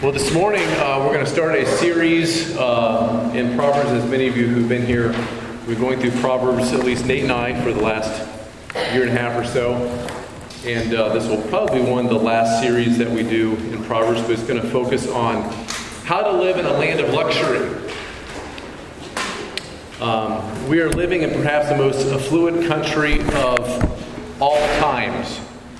Well, this morning we're going to start a series in Proverbs. As many of you who've been here, we're going through Proverbs, at least Nate and I, for the last year and a half or so. And this will probably be one of the last series that we do in Proverbs, but it's going to focus on how to live in a land of luxury. We are living in perhaps the most affluent country of all times.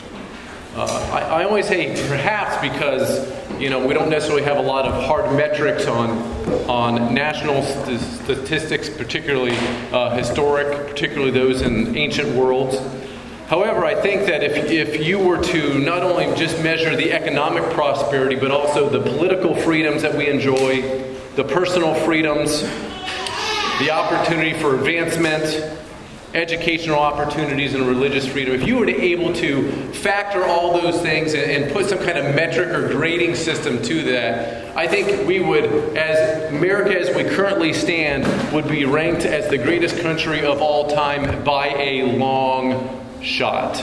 I always say perhaps because, we don't necessarily have a lot of hard metrics on national statistics, particularly historic, particularly those in ancient worlds. However, I think that if you were to not only just measure the economic prosperity, but also the political freedoms that we enjoy, the personal freedoms, the opportunity for advancement, educational opportunities, and religious freedom, if you were to able to factor all those things and put some kind of metric or grading system to that, I think we would, as America as we currently stand, would be ranked as the greatest country of all time by a long shot.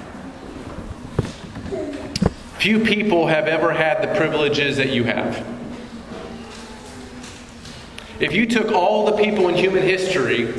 Few people have ever had the privileges that you have. If you took all the people in human history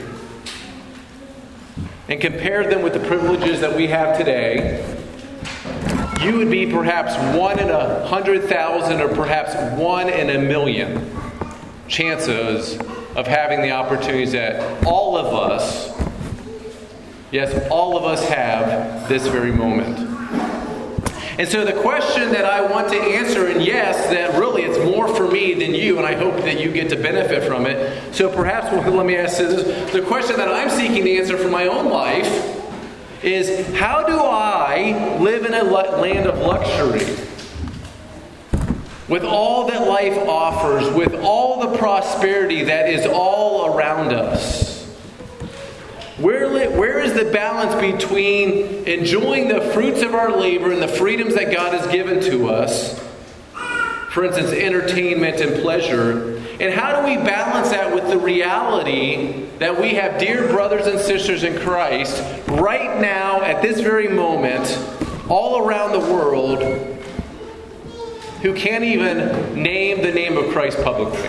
and compared them with the privileges that we have today, you would be perhaps 1 in 100,000 or perhaps 1 in a million chances of having the opportunities that all of us, yes, all of us have this very moment. And so the question that I want to answer, and yes, that really it's more for me than you, and I hope that you get to benefit from it. So perhaps let me ask this. The question that I'm seeking to answer for my own life is, how do I live in a land of luxury? With all that life offers, with all the prosperity that is all around us. Where is the balance between enjoying the fruits of our labor and the freedoms that God has given to us? For instance, entertainment and pleasure. And how do we balance that with the reality that we have dear brothers and sisters in Christ right now at this very moment all around the world who can't even name the name of Christ publicly?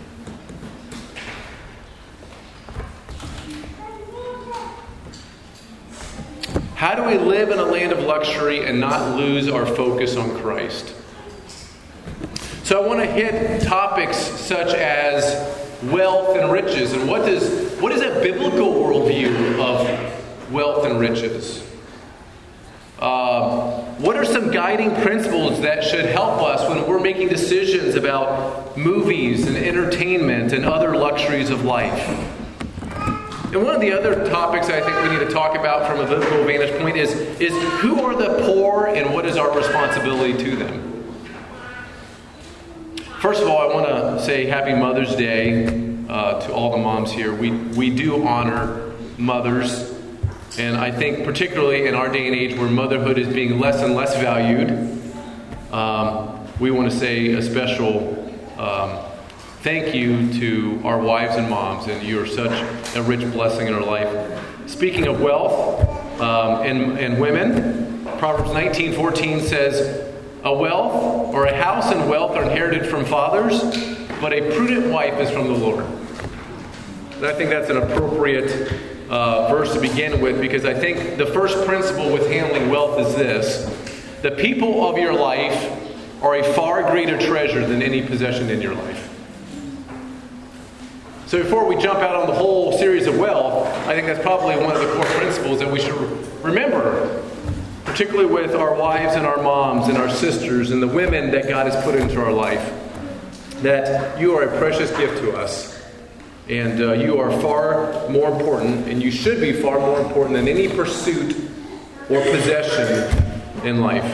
How do we live in a land of luxury and not lose our focus on Christ? So I want to hit topics such as wealth and riches. And what is a biblical worldview of wealth and riches? What are some guiding principles that should help us when we're making decisions about movies and entertainment and other luxuries of life? And one of the other topics I think we need to talk about from a biblical vantage point is who are the poor and what is our responsibility to them? First of all, I want to say Happy Mother's Day to all the moms here. We do honor mothers. And I think particularly in our day and age where motherhood is being less and less valued, we want to say a special thank you to our wives and moms, and you are such a rich blessing in our life. Speaking of wealth and women, Proverbs 19:14 says, "A wealth or a house and wealth are inherited from fathers, but a prudent wife is from the Lord." And I think that's an appropriate verse to begin with, because I think the first principle with handling wealth is this: the people of your life are a far greater treasure than any possession in your life. So before we jump out on the whole series of wealth, I think that's probably one of the core principles that we should remember, particularly with our wives and our moms and our sisters and the women that God has put into our life, that you are a precious gift to us. And you are far more important, and you should be far more important than any pursuit or possession in life.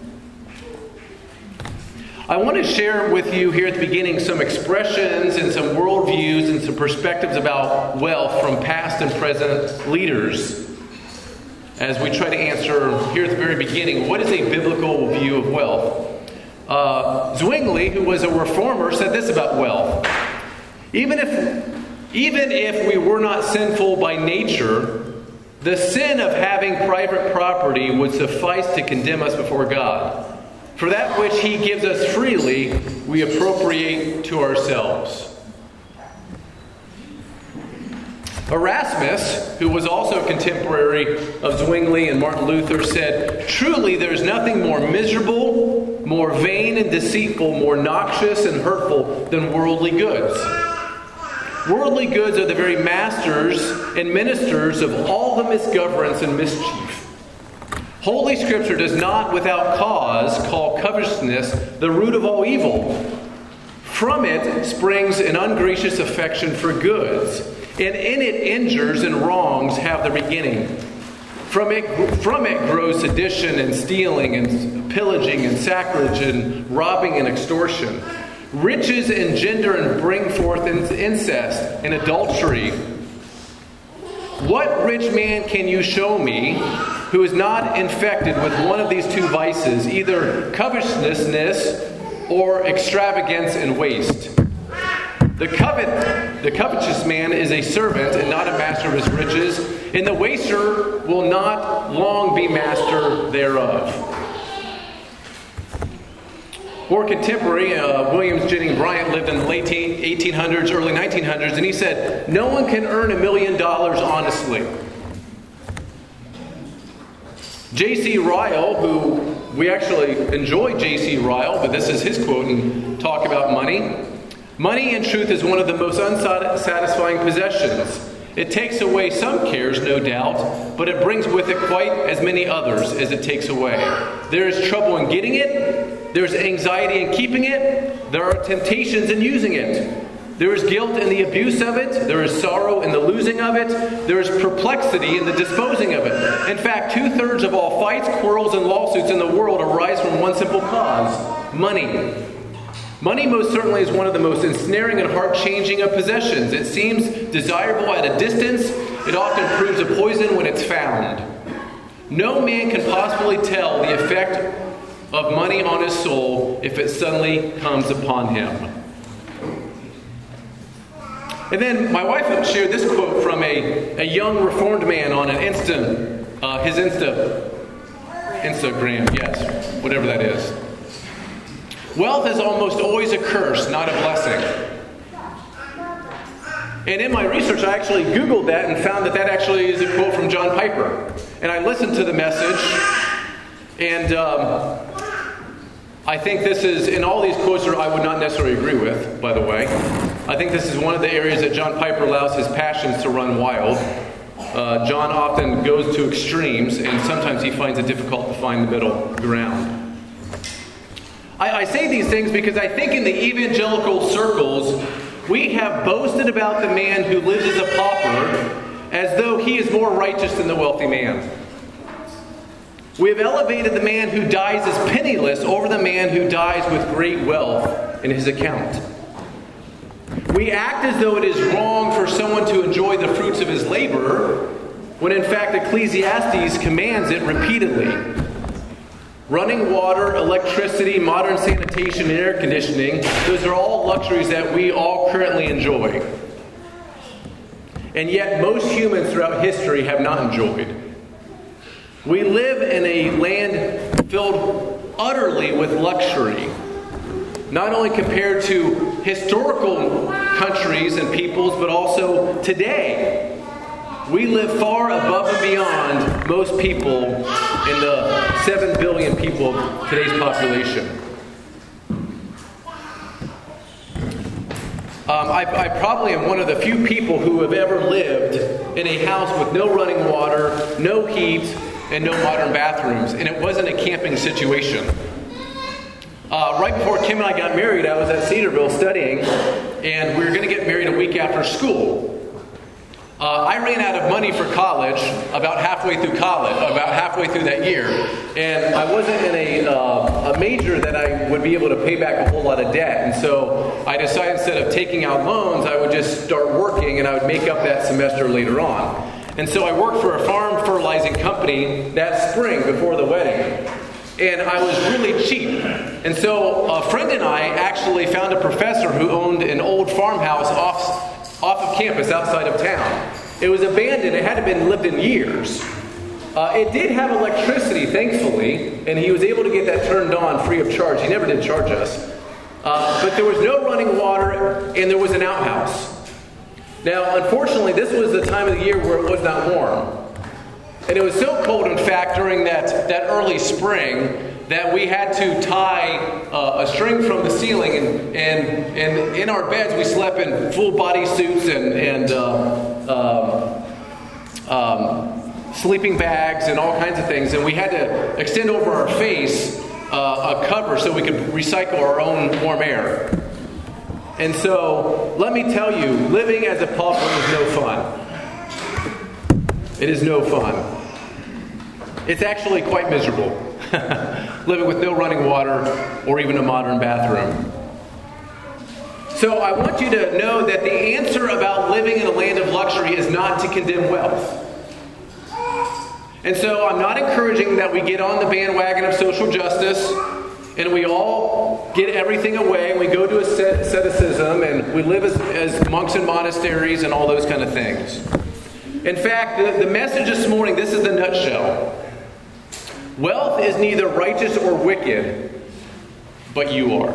I want to share with you here at the beginning some expressions and some worldviews and some perspectives about wealth from past and present leaders as we try to answer here at the very beginning, what is a biblical view of wealth? Zwingli, who was a reformer, said this about wealth: Even if we were not sinful by nature, the sin of having private property would suffice to condemn us before God. For that which he gives us freely, we appropriate to ourselves. Erasmus, who was also a contemporary of Zwingli and Martin Luther, said, "Truly there is nothing more miserable, more vain and deceitful, more noxious and hurtful than worldly goods. Worldly goods are the very masters and ministers of all the misgovernance and mischief. Holy Scripture does not without cause call covetousness the root of all evil. From it springs an ungracious affection for goods, and in it injures and wrongs have their beginning. From it grows sedition and stealing and pillaging and sacrilege and robbing and extortion. Riches engender and bring forth incest and adultery. What rich man can you show me who is not infected with one of these two vices, either covetousness or extravagance and waste? The covetous man is a servant and not a master of his riches, and the waster will not long be master thereof." More contemporary, William Jennings Bryan lived in the late 1800s, early 1900s, and he said, "No one can earn $1 million honestly." J.C. Ryle, who we actually enjoy J.C. Ryle, but this is his quote and talk about money. "Money, in truth, is one of the most unsatisfying possessions. It takes away some cares, no doubt, but it brings with it quite as many others as it takes away. There is trouble in getting it. There is anxiety in keeping it. There are temptations in using it. There is guilt in the abuse of it. There is sorrow in the losing of it. There is perplexity in the disposing of it. In fact, 2/3 of all fights, quarrels, and lawsuits in the world arise from one simple cause: money. Money most certainly is one of the most ensnaring and heart-changing of possessions. It seems desirable at a distance. It often proves a poison when it's found. No man can possibly tell the effect of money on his soul if it suddenly comes upon him." And then my wife shared this quote from a young Reformed man on his Instagram, yes, whatever that is. "Wealth is almost always a curse, not a blessing." And in my research, I actually Googled that and found that actually is a quote from John Piper. And I listened to the message, and I think this is, and all these quotes I would not necessarily agree with, by the way. I think this is one of the areas that John Piper allows his passions to run wild. John often goes to extremes, and sometimes he finds it difficult to find the middle ground. I say these things because I think in the evangelical circles, we have boasted about the man who lives as a pauper as though he is more righteous than the wealthy man. We have elevated the man who dies as penniless over the man who dies with great wealth in his account. We act as though it is wrong for someone to enjoy the fruits of his labor, when in fact Ecclesiastes commands it repeatedly. Running water, electricity, modern sanitation, and air conditioning, those are all luxuries that we all currently enjoy. And yet most humans throughout history have not enjoyed. We live in a land filled utterly with luxury, not only compared to historical countries and peoples, but also today. We live far above and beyond most people in the 7 billion people of today's population. I probably am one of the few people who have ever lived in a house with no running water, no heat, and no modern bathrooms. And it wasn't a camping situation. Right before Kim and I got married, I was at Cedarville studying, and we were going to get married a week after school. I ran out of money for college about halfway through that year. And I wasn't in a major that I would be able to pay back a whole lot of debt. And so I decided instead of taking out loans, I would just start working and I would make up that semester later on. And so I worked for a farm fertilizing company that spring before the wedding. And I was really cheap. And so a friend and I actually found a professor who owned an old farmhouse off of campus outside of town. It was abandoned. It hadn't been lived in years. It did have electricity, thankfully, and he was able to get that turned on free of charge. He never did charge us. But there was no running water, and there was an outhouse. Now, unfortunately, this was the time of the year where it was not warm. And it was so cold, in fact, during that early spring, that we had to tie a string from the ceiling, and in our beds we slept in full body suits and sleeping bags and all kinds of things. And we had to extend over our face a cover so we could recycle our own warm air. And so, let me tell you, living as a pauper is no fun. It is no fun. It's actually quite miserable. Living with no running water or even a modern bathroom. So I want you to know that the answer about living in a land of luxury is not to condemn wealth. And so I'm not encouraging that we get on the bandwagon of social justice and we all get everything away and we go to asceticism and we live as monks in monasteries and all those kind of things. In fact, the message this morning, this is the nutshell. Wealth is neither righteous or wicked, but you are.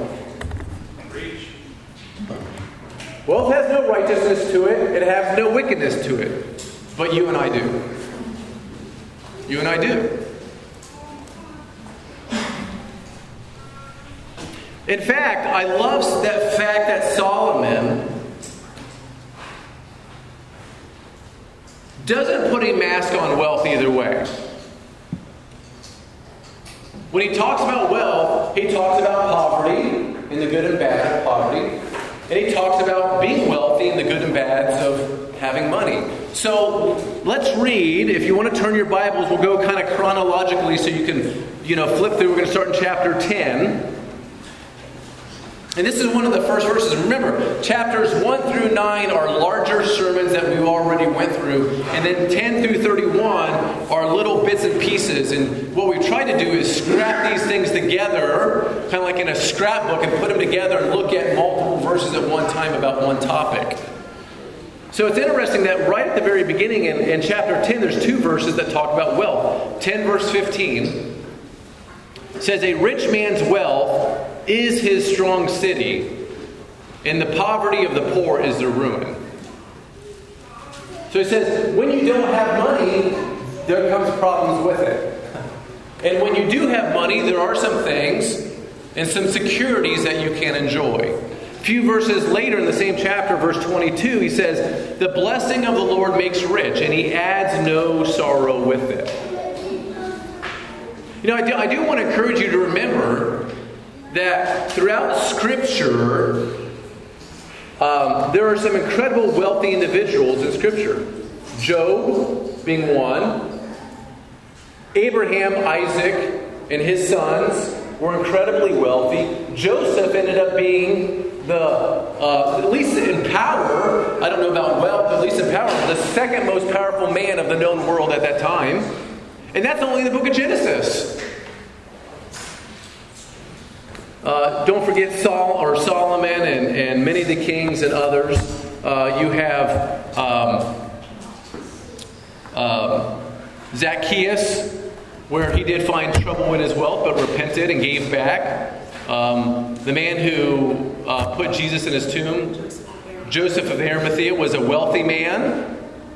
Wealth has no righteousness to it. It has no wickedness to it. But you and I do. You and I do. In fact, I love that fact that Solomon doesn't put a mask on wealth either way. When he talks about wealth, he talks about poverty and the good and bad of poverty. And he talks about being wealthy and the good and bads of having money. So let's read. If you want to turn your Bibles, we'll go kind of chronologically so you can, flip through. We're going to start in chapter 10. And this is one of the first verses. Remember, chapters 1 through 9 are larger sermons that we already went through. And then 10 through 31 are little bits and pieces. And what we try to do is scrap these things together, kind of like in a scrapbook, and put them together and look at multiple verses at one time about one topic. So it's interesting that right at the very beginning in chapter 10, there's two verses that talk about wealth. 10 verse 15 says, "A rich man's wealth is his strong city, and the poverty of the poor is their ruin." So it says, when you don't have money, there comes problems with it. And when you do have money, there are some things and some securities that you can enjoy. A few verses later in the same chapter, verse 22, he says, "The blessing of the Lord makes rich, and he adds no sorrow with it." I do want to encourage you to remember that throughout Scripture, there are some incredible wealthy individuals in Scripture. Job being one. Abraham, Isaac, and his sons were incredibly wealthy. Joseph ended up being at least in power, I don't know about wealth, but at least in power, the second most powerful man of the known world at that time. And that's only in the book of Genesis. Don't forget Solomon and many of the kings and others. You have Zacchaeus, where he did find trouble with his wealth but repented and gave back. The man who put Jesus in his tomb, Joseph of Arimathea, was a wealthy man.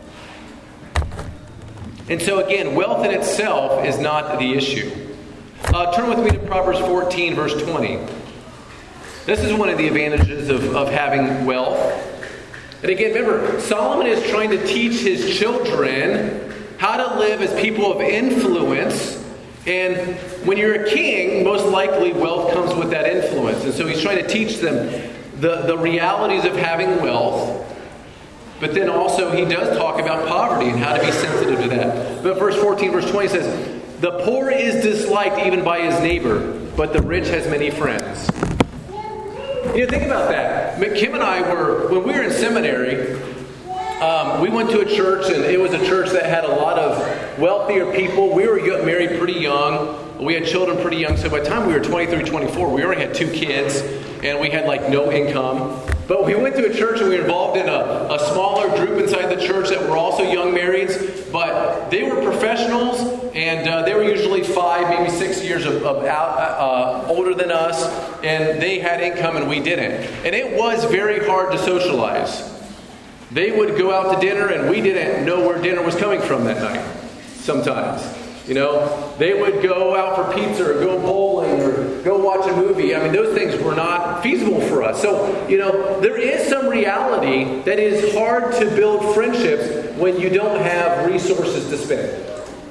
And so again, wealth in itself is not the issue. Turn with me to Proverbs 14, verse 20. This is one of the advantages of having wealth. And again, remember, Solomon is trying to teach his children how to live as people of influence. And when you're a king, most likely wealth comes with that influence. And so he's trying to teach them the realities of having wealth. But then also he does talk about poverty and how to be sensitive to that. But verse 14, verse 20 says, "The poor is disliked even by his neighbor, but the rich has many friends." Think about that. Kim and I when we were in seminary, we went to a church, and it was a church that had a lot of wealthier people. We were married pretty young. We had children pretty young. So by the time we were 23, 24, we already had 2 kids, and we had no income. But we went to a church and we were involved in a smaller group inside the church that were also young marrieds. But they were professionals, and they were usually 5, maybe 6 years older than us. And they had income and we didn't. And it was very hard to socialize. They would go out to dinner and we didn't know where dinner was coming from that night sometimes. You know, they would go out for pizza or go bowling or go watch a movie. I mean, those things were not feasible for us. So, you know, there is some reality that it is hard to build friendships when you don't have resources to spend.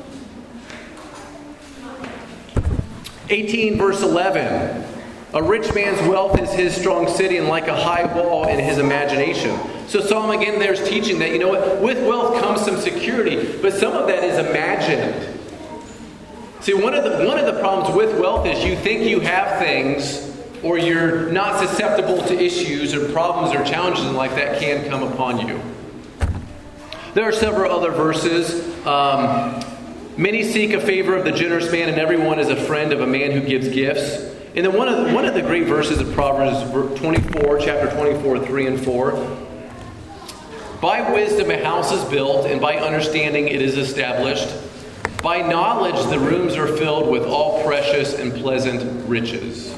18 verse 11. A rich man's wealth is his strong city, and like a high wall in his imagination. So Solomon again there's teaching that, you know what, with wealth comes some security, but some of that is imagined. See, one of the problems with wealth is you think you have things, or you're not susceptible to issues or problems or challenges in life that can come upon you. There are several other verses. Many seek a favor of the generous man, and everyone is a friend of a man who gives gifts. And then one of the great verses of Proverbs 24, chapter 24, 3 and 4. By wisdom a house is built, and by understanding it is established. By knowledge the rooms are filled with all precious and pleasant riches.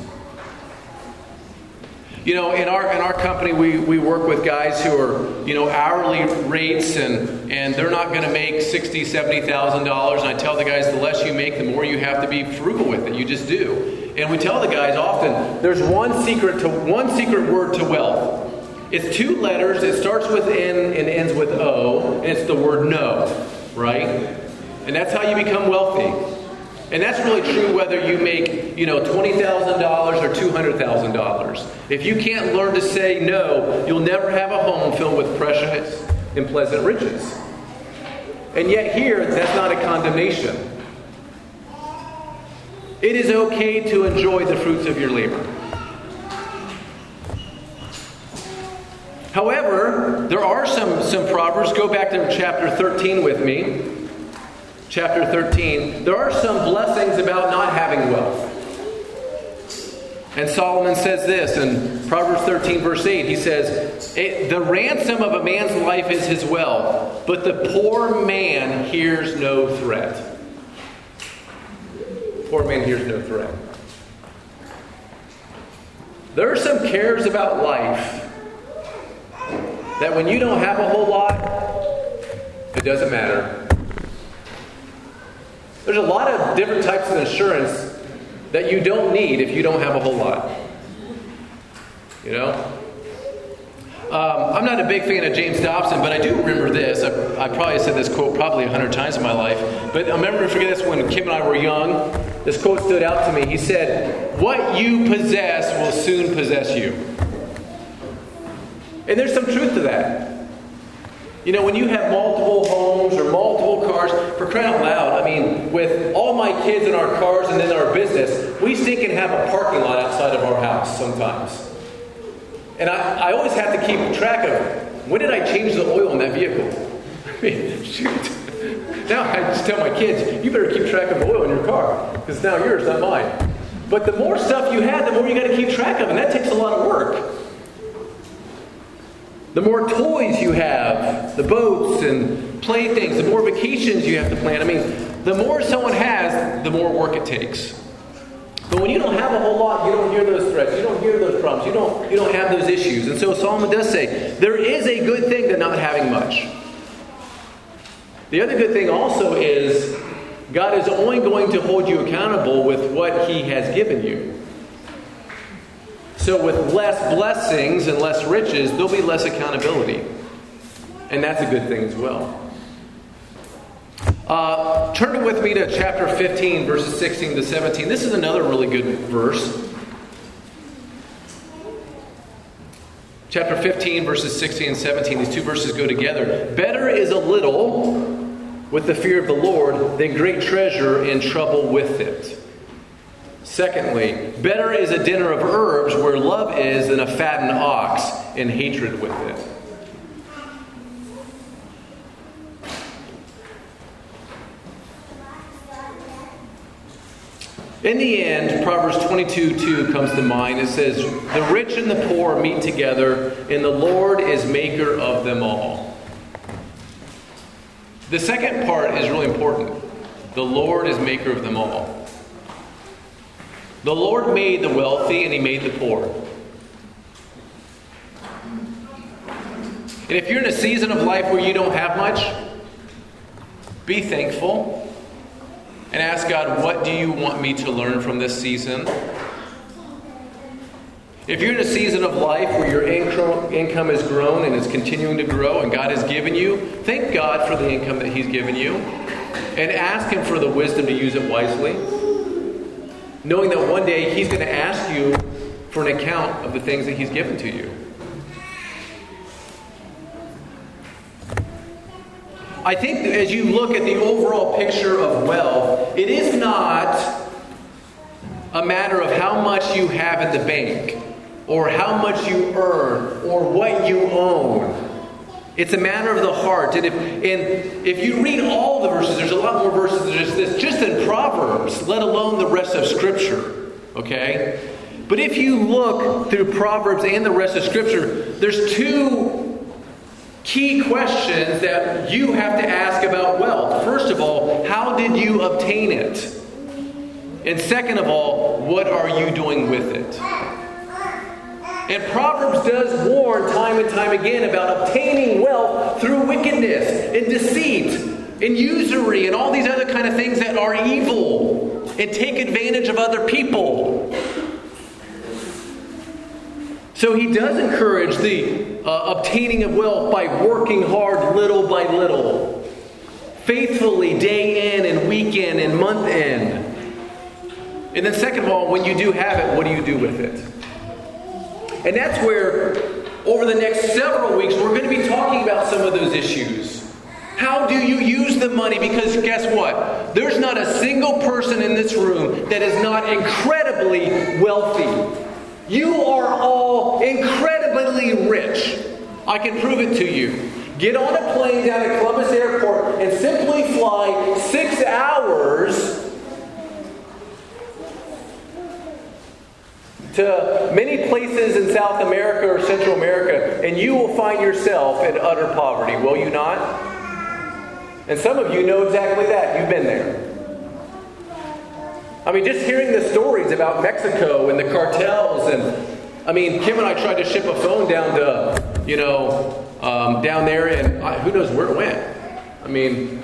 You know, in our company, we work with guys who are, you know, hourly rates, and they're not going to make $60,000, $70,000. And I tell the guys, the less you make, the more you have to be frugal with it. You just do. And we tell the guys often, there's one secret word to wealth. It's 2 letters. It starts with N and ends with O, and it's the word no, right? And that's how you become wealthy. And that's really true whether you make, you know, $20,000 or $200,000. If you can't learn to say no, you'll never have a home filled with precious and pleasant riches. And yet here, that's not a condemnation. It is okay to enjoy the fruits of your labor. However, there are some proverbs. Go back to chapter 13 with me. Chapter 13. There are some blessings about not having wealth. And Solomon says this in Proverbs 13 verse 8. He says, the ransom of a man's life is his wealth, but the poor man hears no threat. Poor man hears no threat. There are some cares about life that when you don't have a whole lot, it doesn't matter. There's a lot of different types of insurance that you don't need if you don't have a whole lot. You know? I'm not a big fan of James Dobson, but I do remember this. I probably said this quote probably 100 times in my life. But I'll never forget this when Kim and I were young. This quote stood out to me. He said, "What you possess will soon possess you." And there's some truth to that. You know, when you have multiple homes or multiple cars, for crying out loud, I mean, with all my kids in our cars and then our business, we still can have a parking lot outside of our house sometimes. And I always have to keep track of, when did I change the oil in that vehicle? I mean, shoot. Now I just tell my kids, you better keep track of the oil in your car, because it's now yours, not mine. But the more stuff you have, the more you got to keep track of, and that takes a lot of work. The more toys you have, the boats and playthings, the more vacations you have to plan. I mean, the more someone has, the more work it takes. But when you don't have a whole lot, you don't hear those threats, you don't hear those problems, you don't have those issues. And so Solomon does say, there is a good thing to not having much. The other good thing also is, God is only going to hold you accountable with what He has given you. So with less blessings and less riches, there'll be less accountability. And that's a good thing as well. Turn with me to chapter 15, verses 16 to 17. This is another really good verse. Chapter 15, verses 16 and 17. These two verses go together. Better is a little with the fear of the Lord than great treasure and trouble with it. Secondly, better is a dinner of herbs where love is than a fattened ox and hatred with it. In the end, Proverbs 22:2 comes to mind. It says, "The rich and the poor meet together, and the Lord is maker of them all." The second part is really important. The Lord is maker of them all. The Lord made the wealthy and He made the poor. And if you're in a season of life where you don't have much, be thankful and ask God, what do you want me to learn from this season? If you're in a season of life where your income has grown and is continuing to grow and God has given you, thank God for the income that He's given you and ask Him for the wisdom to use it wisely, knowing that one day He's going to ask you for an account of the things that He's given to you. I think that as you look at the overall picture of wealth, it is not a matter of how much you have in the bank or how much you earn or what you own. It's a matter of the heart. And if you read all the verses, there's a lot more verses than just this, just in Proverbs, let alone the rest of Scripture. Okay? But if you look through Proverbs and the rest of Scripture, there's two key questions that you have to ask about wealth. First of all, how did you obtain it? And second of all, what are you doing with it? And Proverbs does warn time and time again about obtaining wealth through wickedness and deceit and usury and all these other kind of things that are evil and take advantage of other people. So he does encourage the obtaining of wealth by working hard little by little, faithfully day in and week in and month in. And then second of all, when you do have it, what do you do with it? And that's where, over the next several weeks, we're going to be talking about some of those issues. How do you use the money? Because guess what? There's not a single person in this room that is not incredibly wealthy. You are all incredibly rich. I can prove it to you. Get on a plane down at Columbus Airport and simply fly 6 hours to many places in South America or Central America, and you will find yourself in utter poverty, will you not? And some of you know exactly that. You've been there. I mean, just hearing the stories about Mexico and the cartels, and I mean, Kim and I tried to ship a phone down to, down there, and who knows where it went. I mean,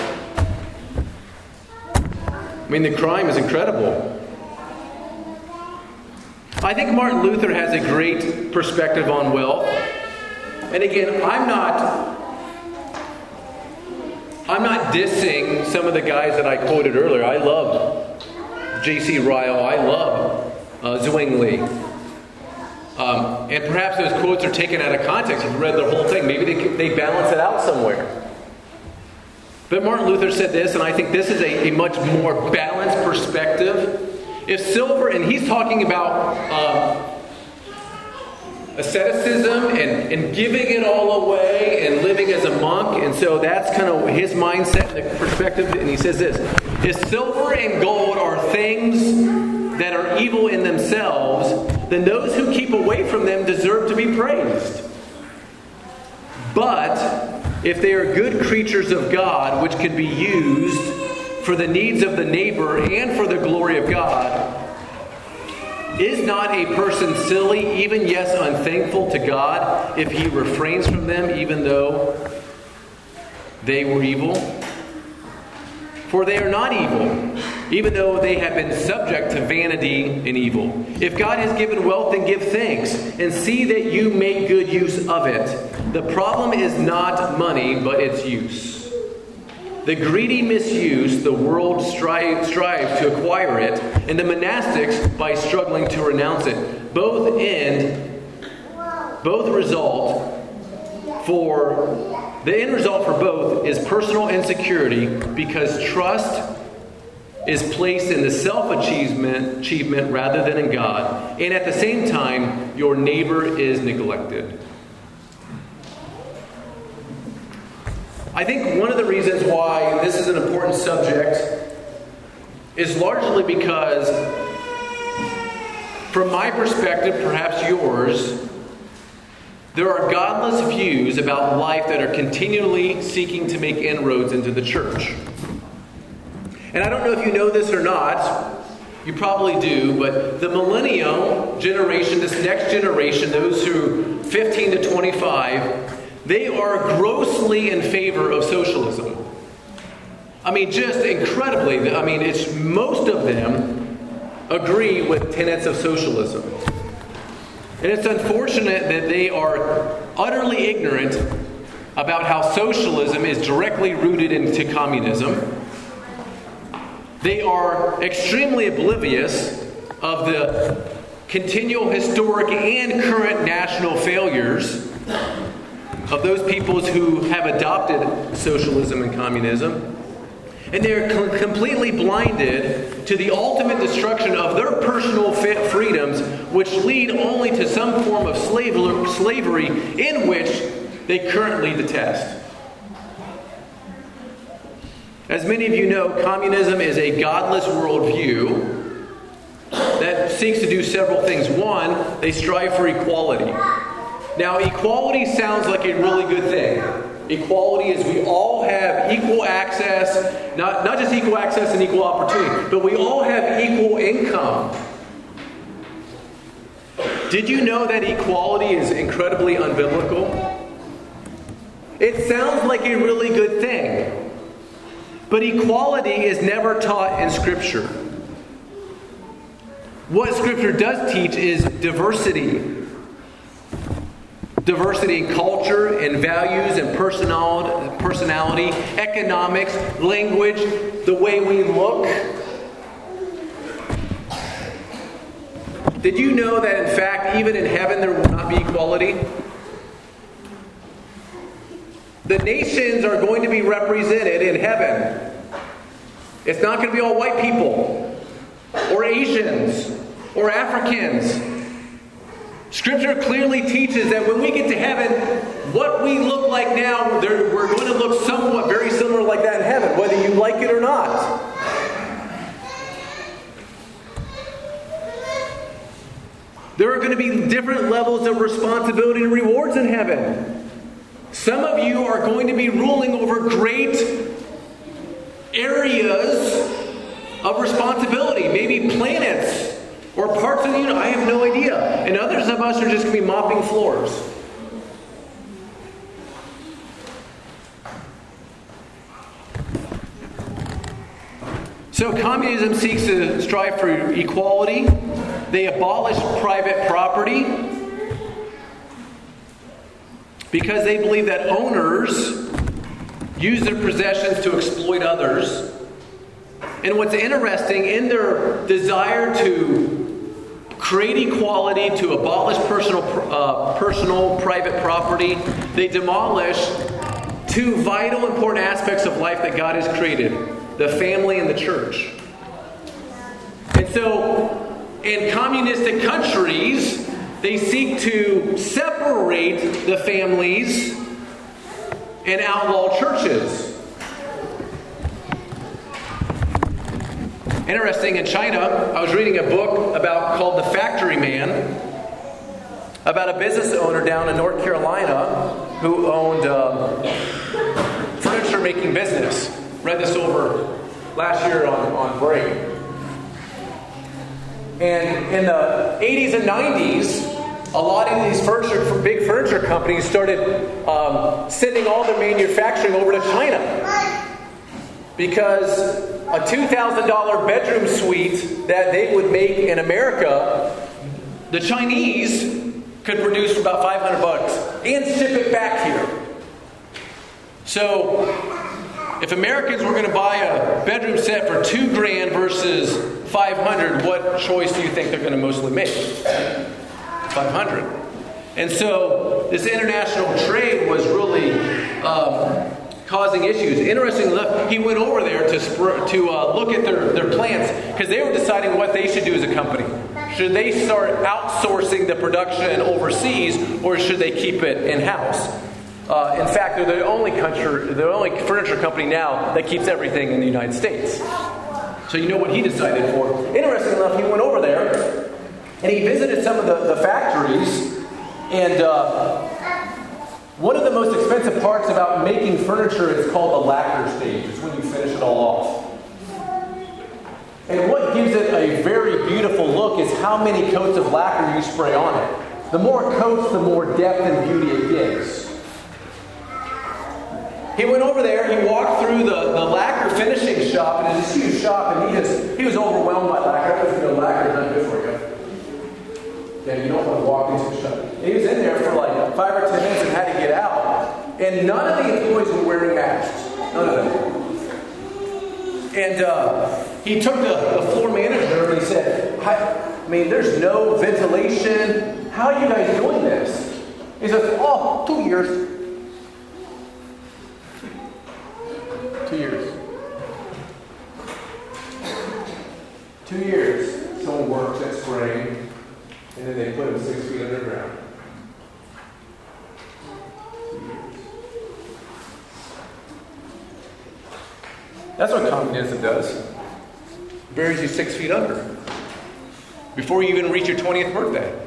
the crime is incredible. I think Martin Luther has a great perspective on wealth. And again, I'm not dissing some of the guys that I quoted earlier. I love J.C. Ryle. I love Zwingli. And perhaps those quotes are taken out of context. If you read the whole thing, maybe they balance it out somewhere. But Martin Luther said this, and I think this is a much more balanced perspective. If silver, and he's talking about asceticism and giving it all away and living as a monk, and so that's kind of his mindset and perspective. And he says this: if silver and gold are things that are evil in themselves, then those who keep away from them deserve to be praised. But if they are good creatures of God, which can be used for the needs of the neighbor and for the glory of God, is not a person silly, even yes unthankful to God, if he refrains from them even though they were evil? For they are not evil, even though they have been subject to vanity and evil. If God has given wealth, then give thanks, and see that you make good use of it. The problem is not money, but its use. The greedy misuse, the world strives to acquire it, and the monastics by struggling to renounce it. Both result for the end result for both is personal insecurity, because trust is placed in the self-achievement rather than in God, and at the same time, your neighbor is neglected. I think one of the reasons why this is an important subject is largely because, from my perspective, perhaps yours, there are godless views about life that are continually seeking to make inroads into the church. And I don't know if you know this or not. You probably do, but the millennial generation, this next generation, those who 15 to 25, they are grossly in favor of socialism. I mean, just incredibly. I mean, it's most of them agree with tenets of socialism. And it's unfortunate that they are utterly ignorant about how socialism is directly rooted into communism. They are extremely oblivious of the continual historic and current national failures of those peoples who have adopted socialism and communism. And they're completely blinded to the ultimate destruction of their personal freedoms, which lead only to some form of slavery in which they currently detest. As many of you know, communism is a godless worldview that seeks to do several things. One, they strive for equality. Now, equality sounds like a really good thing. Equality is we all have equal access, not just equal access and equal opportunity, but we all have equal income. Did you know that equality is incredibly unbiblical? It sounds like a really good thing. But equality is never taught in Scripture. What Scripture does teach is diversity. Diversity in culture, in values, and personality, economics, language, the way we look. Did you know that in fact, even in heaven, there will not be equality? The nations are going to be represented in heaven. It's not going to be all white people, or Asians, or Africans. Scripture clearly teaches that when we get to heaven, what we look like now, we're going to look somewhat very similar like that in heaven, whether you like it or not. There are going to be different levels of responsibility and rewards in heaven. Some of you are going to be ruling over great areas of responsibility, maybe planets or parts of the universe. I have no idea. And others of us are just going to be mopping floors. So communism seeks to strive for equality. They abolish private property because they believe that owners use their possessions to exploit others. And what's interesting, in their desire to create equality, to abolish personal private property, they demolish two vital, important aspects of life that God has created: the family and the church. And so, in communistic countries, they seek to separate the families and outlaw churches. Interesting, in China, I was reading a book called The Factory Man, about a business owner down in North Carolina who owned a furniture making business. Read this over last year on break. And in the 80s and 90s, a lot of these big furniture companies started sending all their manufacturing over to China. Because a $2,000 bedroom suite that they would make in America, the Chinese could produce for about $500 and ship it back here. So, if Americans were going to buy a bedroom set for $2,000 versus $500, what choice do you think they're going to mostly make? $500. And so this international trade was really causing issues. Interestingly enough, he went over there to look at their plants because they were deciding what they should do as a company. Should they start outsourcing the production overseas, or should they keep it in-house? In fact, they're the only furniture company now that keeps everything in the United States. So you know what he decided for. Interesting enough, he went over there and he visited some of the factories. And one of the most expensive parts about making furniture is called the lacquer stage. It's when you finish it all off. And what gives it a very beautiful look is how many coats of lacquer you spray on it. The more coats, the more depth and beauty it gives. He went over there, he walked through the lacquer finishing shop, and it's this huge shop, and he was overwhelmed by lacquer. Lacquer is not good for you. Yeah, you don't want to walk into the shop. And he was in there for like 5 or 10 minutes and had to get out. And none of the employees were wearing masks. None of them. And he took the floor manager and he said, I mean, there's no ventilation. How are you guys doing this? He says, 2 years. 2 years. 2 years, someone works at spraying, and then they put him 6 feet underground. 2 years. That's what communism does. Buries you 6 feet under. Before you even reach your 20th birthday.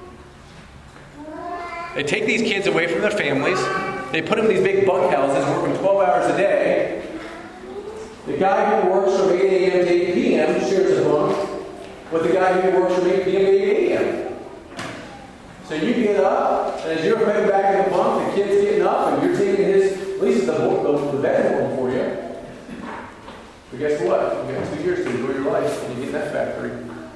They take these kids away from their families. They put them in these big bunkhouses, working 12 hours a day. The guy who works from 8 a.m. to 8 p.m. shares a bunk with the guy who works from 8 p.m. to 8 a.m. So you get up, and as you're heading back in the bunk, the kid's getting up, and you're taking his, at least the bedroom for you. But guess what? You got 2 years to enjoy your life when you get in that factory.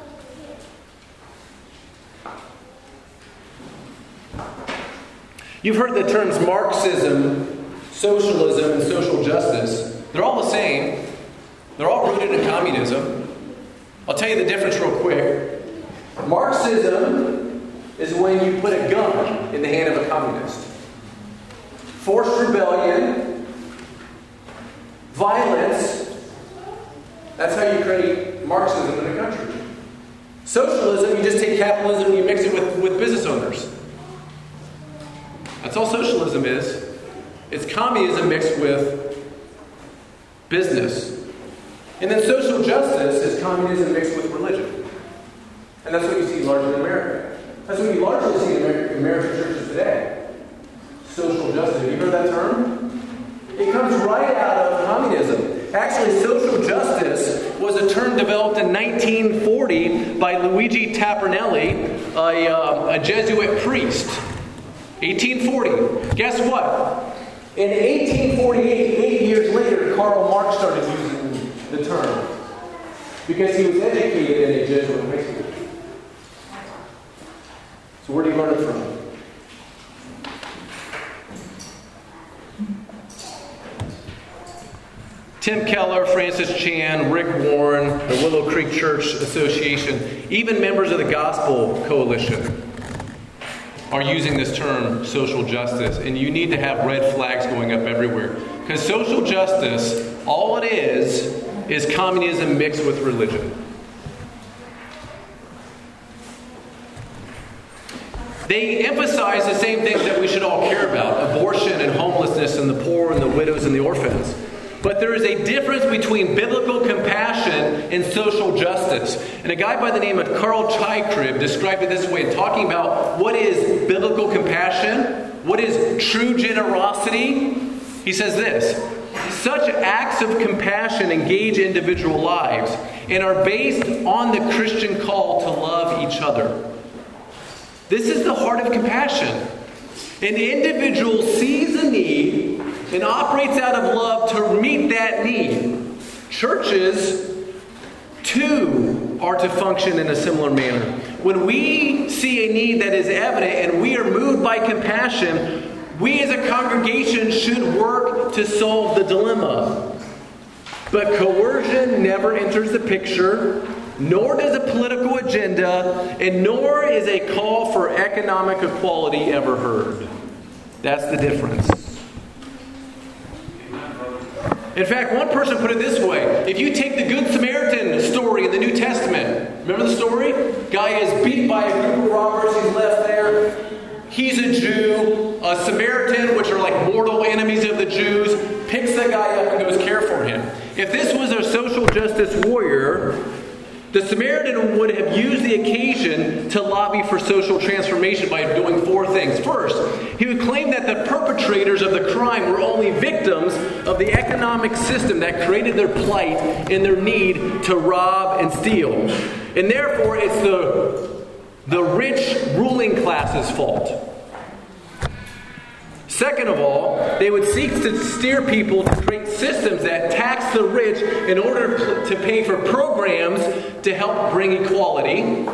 You've heard the terms Marxism, socialism, and social justice. They're all the same. They're all rooted in communism. I'll tell you the difference real quick. Marxism is when you put a gun in the hand of a communist. Forced rebellion, violence. That's how you create Marxism in a country. Socialism, you just take capitalism and you mix it with business owners. That's all socialism is. It's communism mixed with business. And then social justice is communism mixed with religion. And that's what you see largely in America. That's what you largely see in American churches today. Social justice. Have you heard that term? It comes right out of communism. Actually, social justice was a term developed in 1940 by Luigi Tapernelli, a Jesuit priest. 1840. Guess what? In 1848, 8 years later, Karl Marx started using the term because he was educated in a Jesuit high school. So where did he learn it from? Tim Keller, Francis Chan, Rick Warren, the Willow Creek Church Association, even members of the Gospel Coalition are using this term, social justice. And you need to have red flags going up everywhere. Because social justice, all it is communism mixed with religion. They emphasize the same things that we should all care about: abortion and homelessness and the poor and the widows and the orphans. But there is a difference between biblical compassion and social justice. And a guy by the name of Carl Chykrib described it this way, talking about what is biblical compassion, what is true generosity. He says this: such acts of compassion engage individual lives and are based on the Christian call to love each other. This is the heart of compassion. An individual sees a need and operates out of love to meet that need. Churches, too, are to function in a similar manner. When we see a need that is evident and we are moved by compassion, we as a congregation should work to solve the dilemma. But coercion never enters the picture, nor does a political agenda, and nor is a call for economic equality ever heard. That's the difference. In fact, one person put it this way: if you take the Good Samaritan story in the New Testament, remember the story? Guy is beaten by a group of robbers, he's left there. He's a Jew. A Samaritan, which are like mortal enemies of the Jews, picks the guy up and goes care for him. If this was a social justice warrior, the Samaritan would have used the occasion to lobby for social transformation by doing four things. First, he would claim that the perpetrators of the crime were only victims of the economic system that created their plight and their need to rob and steal. And therefore, it's the rich ruling class's fault. Second of all, they would seek to steer people to create systems that tax the rich in order to pay for programs to help bring equality.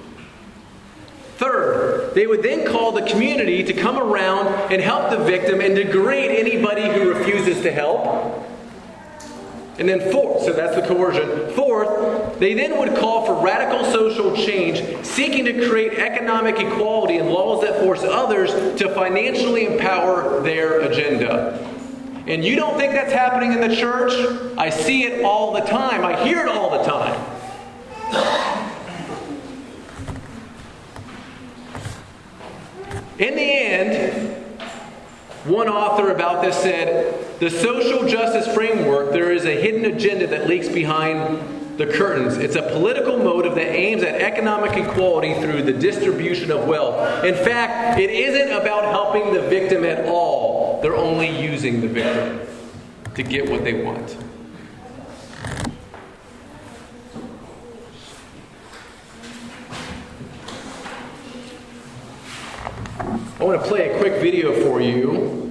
Third, they would then call the community to come around and help the victim and degrade anybody who refuses to help. And then fourth, so that's the coercion. Fourth, they then would call for radical social change, seeking to create economic equality and laws that force others to financially empower their agenda. And you don't think that's happening in the church? I see it all the time. I hear it all the time. In the end, one author about this said, the social justice framework, there is a hidden agenda that leaks behind the curtains. It's a political motive that aims at economic equality through the distribution of wealth. In fact, it isn't about helping the victim at all. They're only using the victim to get what they want. I want to play a quick video for you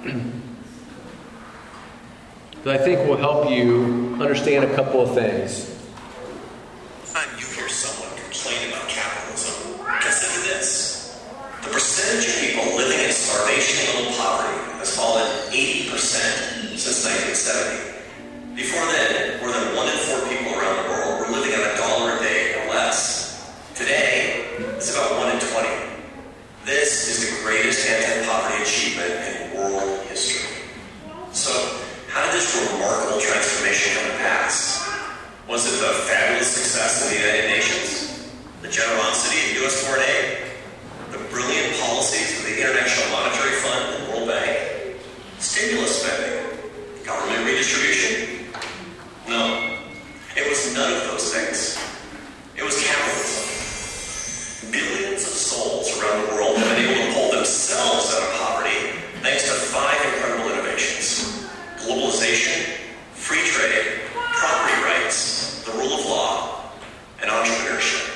that I think will help you understand a couple of things. Time you hear someone complain about capitalism, consider this. The percentage of people living in starvation and poverty has fallen 80% since 1970. Before then, more than 1 in 4 people around the world were living on $1 a day or less. Today, it's about 1 in 20. This is the greatest anti-poverty achievement in world history. So, how did this remarkable transformation come to pass? Was it the fabulous success of the United Nations? The generosity of U.S. foreign aid? The brilliant policies of the International Monetary Fund and World Bank? Stimulus spending? Government redistribution? No. It was none of those things. It was capitalism. Billions of souls around the world have been able to pull themselves out of poverty thanks to 5 incredible innovations: globalization, free trade, property rights, the rule of law, and entrepreneurship.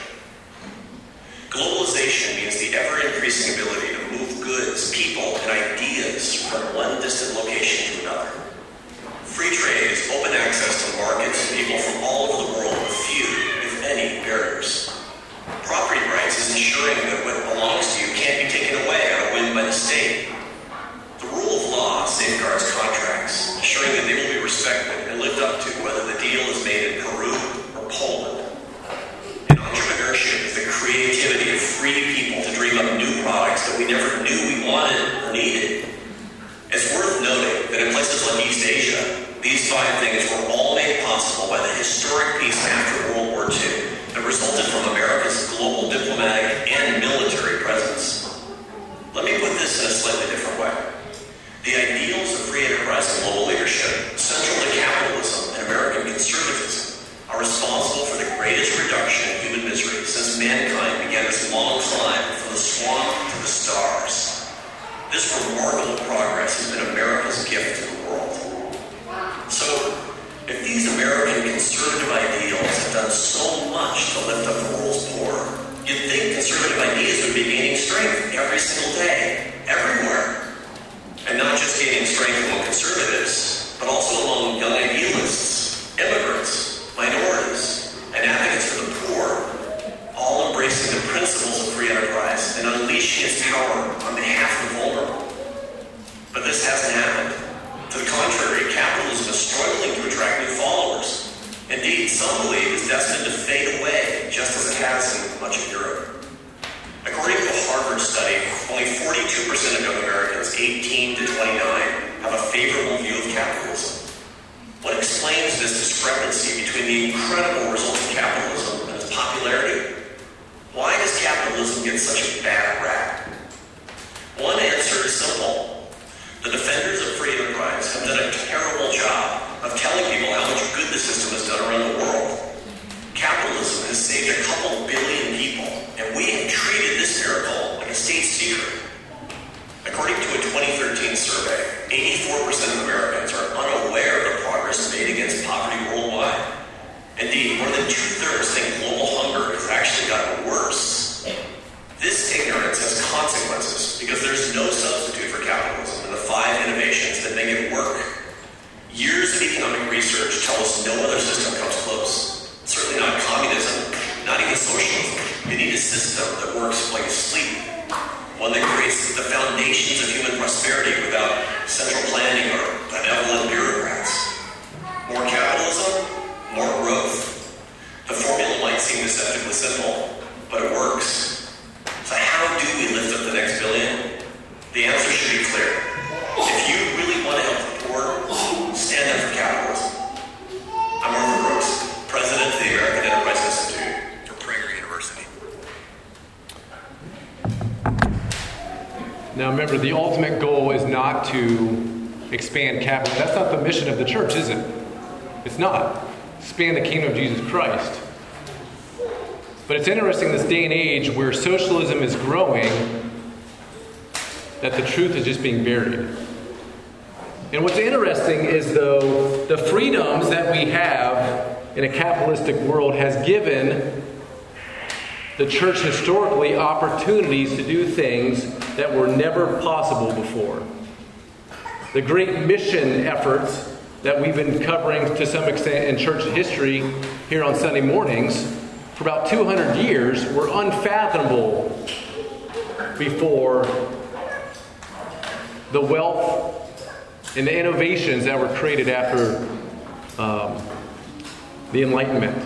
Globalization means the ever-increasing ability to move goods, people, and ideas from one distant location to another. Free trade is open access to markets and people from all over the world with few, if any, barriers. Property rights is ensuring that what belongs to you can't be taken away on a whim by the state. The rule of law safeguards contracts, ensuring that they will be respected and lived up to whether the deal is made in Peru or Poland. And entrepreneurship is the creativity of free people to dream up new products that we never knew we wanted or needed. It's worth noting that in places like East Asia, these 5 things were all made possible by the historic peace after World War II that resulted from America's global diplomatic and military presence. Let me put this in a slightly different way. The ideals of free enterprise and global leadership, central to capitalism and American conservatism, are responsible for the greatest reduction in human misery since mankind began its long climb from the swamp to the stars. This remarkable progress has been America's gift to the world. So, if these American conservative ideals have done so much to lift up the world's poor, you'd think conservative ideas would be gaining strength every single day, everywhere. And not just gaining strength among conservatives, but also among young idealists, immigrants, minorities, and advocates for the poor, all embracing the principles of free enterprise and unleashing its power on behalf of the vulnerable. But this hasn't happened. To the contrary, capitalism is struggling to attract new followers. Indeed, some believe it's destined to fade away, just as it has in much of Europe. According to a Harvard study, only 42% of young Americans 18 to 29 have a favorable view of capitalism. What explains this discrepancy between the incredible results of capitalism and its popularity? Why does capitalism get such a bad rap? One answer is simple. The defenders of free enterprise have done a terrible job of telling people how much saved a couple billion people, and we have treated this miracle like a state secret. According to a 2013 survey, 84% of Americans are unaware of the progress made against poverty worldwide. Indeed, more than two-thirds think global hunger has actually gotten worse. This ignorance has consequences because there's no substitute for capitalism and the 5 innovations that make it work. Years of economic research tell us no other system comes close. Certainly not communism, not even socialism. You need a system that works like a sleep. One that creates the foundations of human prosperity without central planning or benevolent bureaucrats. More capitalism, more growth. The formula might seem deceptively simple, but it works. So how do we lift up the next billion? The answer should be clear. If you really want to help the poor, stand up for capitalism. I'm Arthur Brooks, President of the American Enterprise Institute for Prager University. Now remember, the ultimate goal is not to expand capitalism. That's not the mission of the church, is it? It's not. Expand the kingdom of Jesus Christ. But it's interesting in this day and age where socialism is growing that the truth is just being buried. And what's interesting is, though, the freedoms that we have in a capitalistic world has given the church historically opportunities to do things that were never possible before. The great mission efforts that we've been covering to some extent in church history here on Sunday mornings for about 200 years were unfathomable before the wealth and the innovations that were created after the Enlightenment.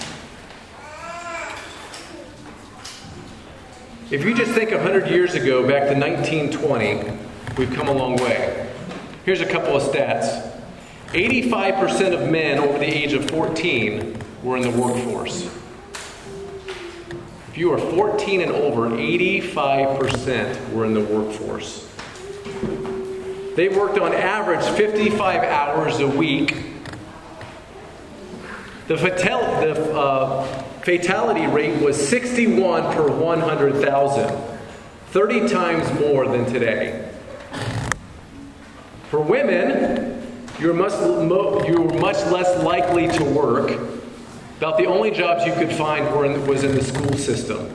If you just think 100 years ago, back to 1920, we've come a long way. Here's a couple of stats. 85% of men over the age of 14 were in the workforce. If you are 14 and over, 85% were in the workforce. They worked on average 55 hours a week. The fatality rate was 61 per 100,000, 30 times more than today. For women, you're much less likely to work. About the only jobs you could find was in the school system.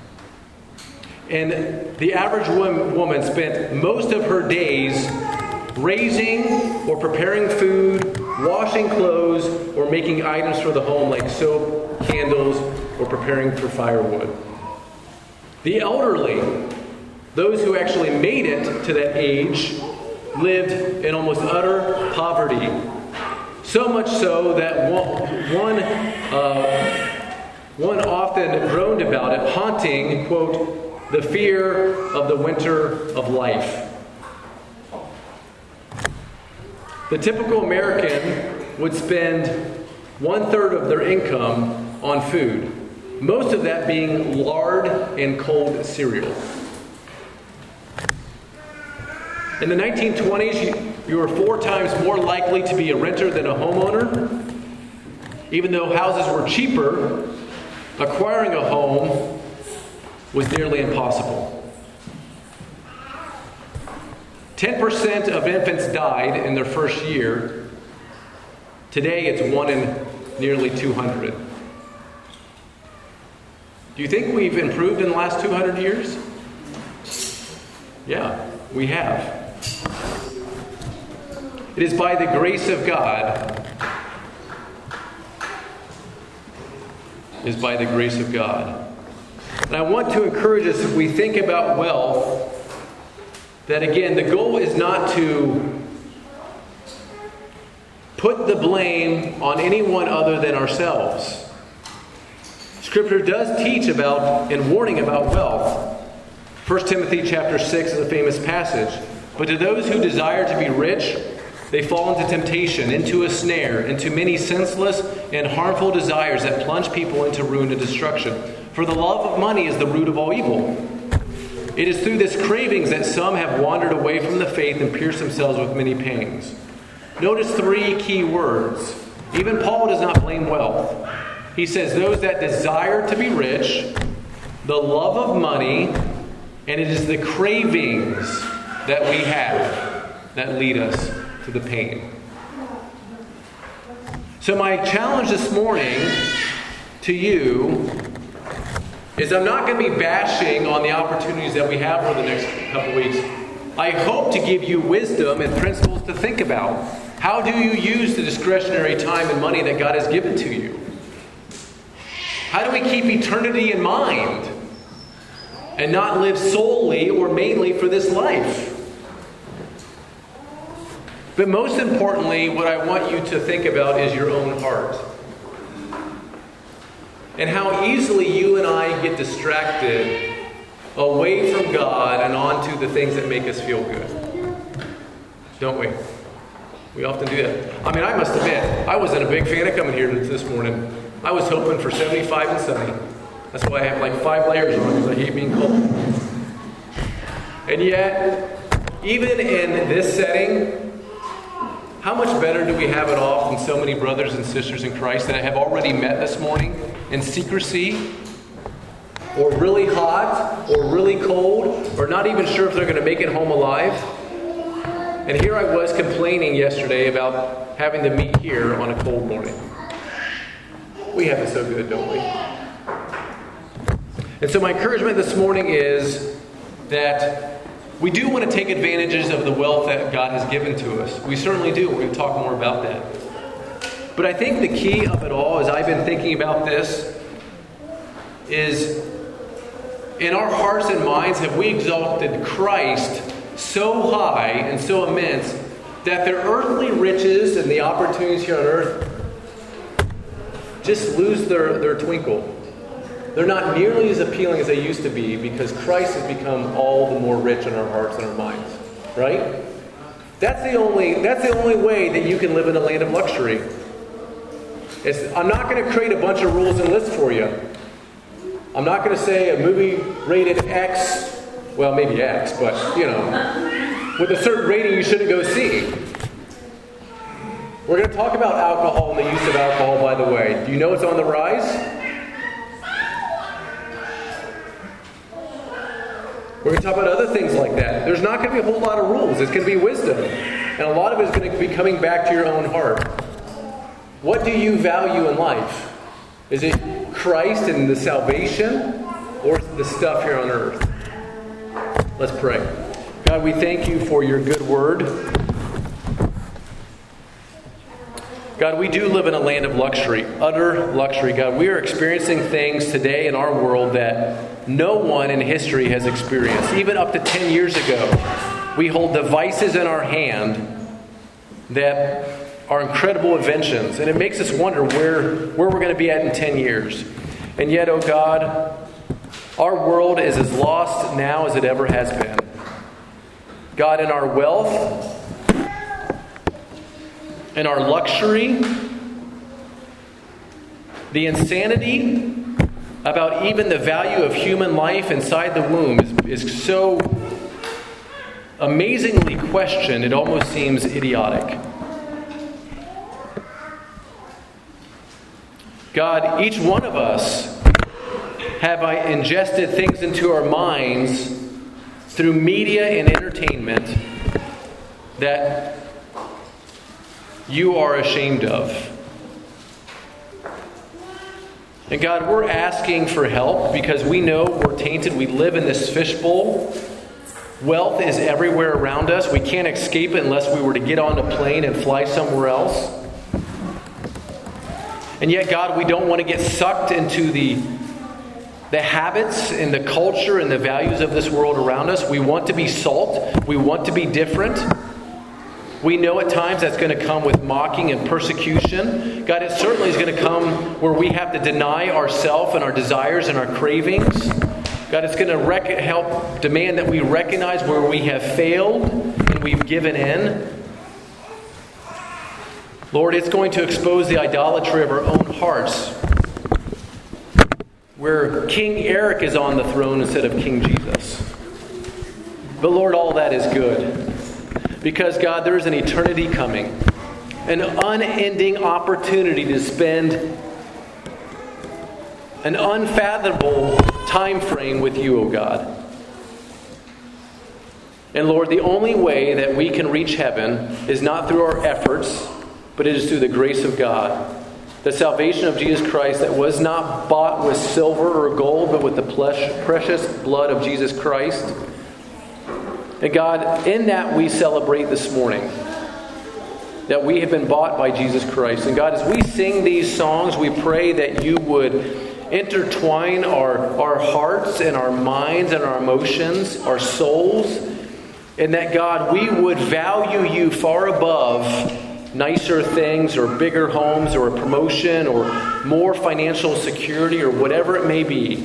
And the average woman spent most of her days raising or preparing food, washing clothes, or making items for the home like soap, candles, or preparing for firewood. The elderly, those who actually made it to that age, lived in almost utter poverty. So much so that one often groaned about it, haunting, quote, the fear of the winter of life. The typical American would spend 1/3 of their income on food, most of that being lard and cold cereal. In the 1920s, you were 4 times more likely to be a renter than a homeowner. Even though houses were cheaper, acquiring a home was nearly impossible. 10% of infants died in their first year. Today, it's 1 in nearly 200. Do you think we've improved in the last 200 years? Yeah, we have. It is by the grace of God. It is by the grace of God. And I want to encourage us, if we think about wealth, that again, the goal is not to put the blame on anyone other than ourselves. Scripture does teach about and warning about wealth. 1 Timothy chapter 6 is a famous passage. But to those who desire to be rich, they fall into temptation, into a snare, into many senseless and harmful desires that plunge people into ruin and destruction. For the love of money is the root of all evil. It is through this cravings that some have wandered away from the faith and pierced themselves with many pangs. Notice 3 key words. Even Paul does not blame wealth. He says, those that desire to be rich, the love of money, and it is the cravings that we have that lead us to the pain. So my challenge this morning to you is I'm not going to be bashing on the opportunities that we have over the next couple weeks. I hope to give you wisdom and principles to think about. How do you use the discretionary time and money that God has given to you? How do we keep eternity in mind and not live solely or mainly for this life? But most importantly, what I want you to think about is your own heart. And how easily you and I get distracted away from God and onto the things that make us feel good. Don't we? We often do that. I mean, I must admit, I wasn't a big fan of coming here this morning. I was hoping for 75 and sunny. That's why I have like 5 layers on, because I hate being cold. And yet, even in this setting, how much better do we have it off than so many brothers and sisters in Christ that I have already met this morning in secrecy, or really hot, or really cold, or not even sure if they're going to make it home alive? And here I was complaining yesterday about having to meet here on a cold morning. We have it so good, don't we? And so my encouragement this morning is that we do want to take advantages of the wealth that God has given to us. We certainly do. We're going to talk more about that. But I think the key of it all, as I've been thinking about this, is in our hearts and minds, have we exalted Christ so high and so immense that their earthly riches and the opportunities here on earth just lose their twinkle. They're not nearly as appealing as they used to be because Christ has become all the more rich in our hearts and our minds. Right? That's the only way that you can live in a land of luxury. I'm not going to create a bunch of rules and lists for you. I'm not going to say a movie rated X, well, maybe X, but, with a certain rating you shouldn't go see. We're going to talk about alcohol and the use of alcohol, by the way. Do you know it's on the rise? We're going to talk about other things like that. There's not going to be a whole lot of rules. It's going to be wisdom. And a lot of it is going to be coming back to your own heart. What do you value in life? Is it Christ and the salvation, or the stuff here on earth? Let's pray. God, we thank you for your good word. God, we do live in a land of luxury, utter luxury. God, we are experiencing things today in our world that no one in history has experienced. Even up to 10 years ago, we hold devices in our hand that are incredible inventions. And it makes us wonder where we're going to be at in 10 years. And yet, oh God, our world is as lost now as it ever has been. God, in our wealth, in our luxury, the insanity about even the value of human life inside the womb is so amazingly questioned, it almost seems idiotic. God, each one of us have ingested things into our minds through media and entertainment that you are ashamed of. And God, we're asking for help because we know we're tainted. We live in this fishbowl. Wealth is everywhere around us. We can't escape it unless we were to get on a plane and fly somewhere else. And yet, God, we don't want to get sucked into the habits and the culture and the values of this world around us. We want to be salt. We want to be different. We know at times that's going to come with mocking and persecution. God, it certainly is going to come where we have to deny ourselves and our desires and our cravings. God, it's going to help demand that we recognize where we have failed and we've given in. Lord, it's going to expose the idolatry of our own hearts, where King Eric is on the throne instead of King Jesus. But Lord, all that is good. Because, God, there is an eternity coming. An unending opportunity to spend an unfathomable time frame with you, O God. And Lord, the only way that we can reach heaven is not through our efforts, but it is through the grace of God. The salvation of Jesus Christ that was not bought with silver or gold, but with the precious blood of Jesus Christ. And God, in that we celebrate this morning that we have been bought by Jesus Christ. And God, as we sing these songs, we pray that you would intertwine our hearts and our minds and our emotions, our souls, and that, God, we would value you far above nicer things or bigger homes or a promotion or more financial security or whatever it may be.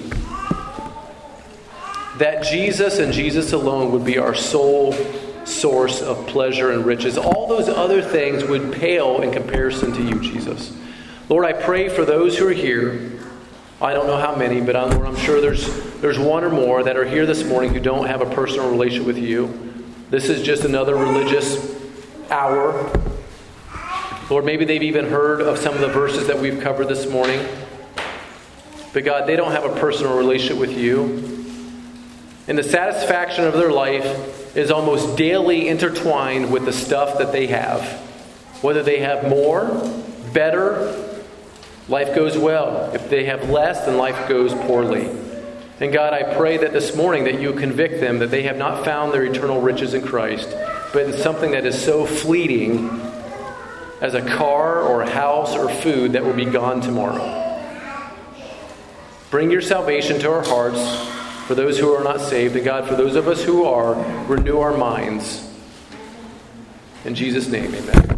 That Jesus and Jesus alone would be our sole source of pleasure and riches. All those other things would pale in comparison to you, Jesus. Lord, I pray for those who are here. I don't know how many, but I'm sure there's one or more that are here this morning who don't have a personal relationship with you. This is just another religious hour. Lord, maybe they've even heard of some of the verses that we've covered this morning. But God, they don't have a personal relationship with you. And the satisfaction of their life is almost daily intertwined with the stuff that they have. Whether they have more, better, life goes well. If they have less, then life goes poorly. And God, I pray that this morning that you convict them that they have not found their eternal riches in Christ, but in something that is so fleeting as a car or a house or food that will be gone tomorrow. Bring your salvation to our hearts for those who are not saved. And God, for those of us who are, renew our minds. In Jesus' name, amen.